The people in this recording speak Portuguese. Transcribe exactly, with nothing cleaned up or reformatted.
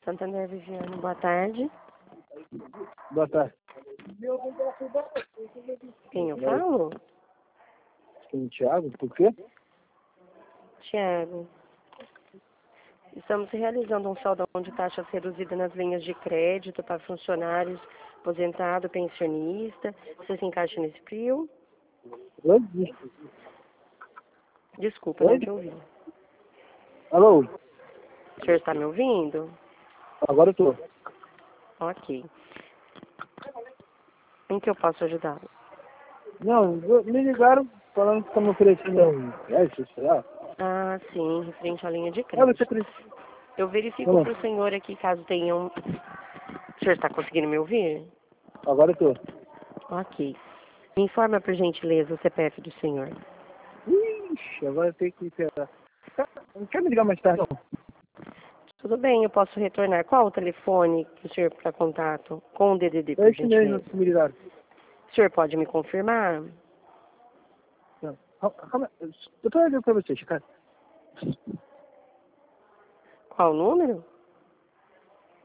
Santander Viviane, boa tarde. Boa tarde. Quem eu falo? Quem, Thiago? Por quê? Tiago. Estamos realizando um saldão de taxas reduzidas nas linhas de crédito para funcionários, aposentado, pensionista. Você se encaixa nesse frio? Oi? Desculpa, Oi? não te ouvi. Alô? O senhor está me ouvindo? Agora eu tô. Ok. Em que eu posso ajudá-lo? Não, eu- me ligaram falando que estão me oferecendo um crédito, sei lá. Ah, sim, referente à linha de Ah, você crédito. precisa. Eu verifico Não, para o senhor aqui, caso tenham... O senhor está conseguindo me ouvir? agora eu tô. Ok. Me informa, por gentileza, o C P F do senhor. Ixi, agora tem que esperar. Tá, não quer me ligar mais tarde, não? Tudo bem, eu posso retornar. Qual o telefone que o senhor para contato? Com o D D D, É por esse mesmo gentileza. que me ligaram. O senhor pode me confirmar? Não. Calma, calma. Eu tô ligando pra vocês, cara. Qual o número?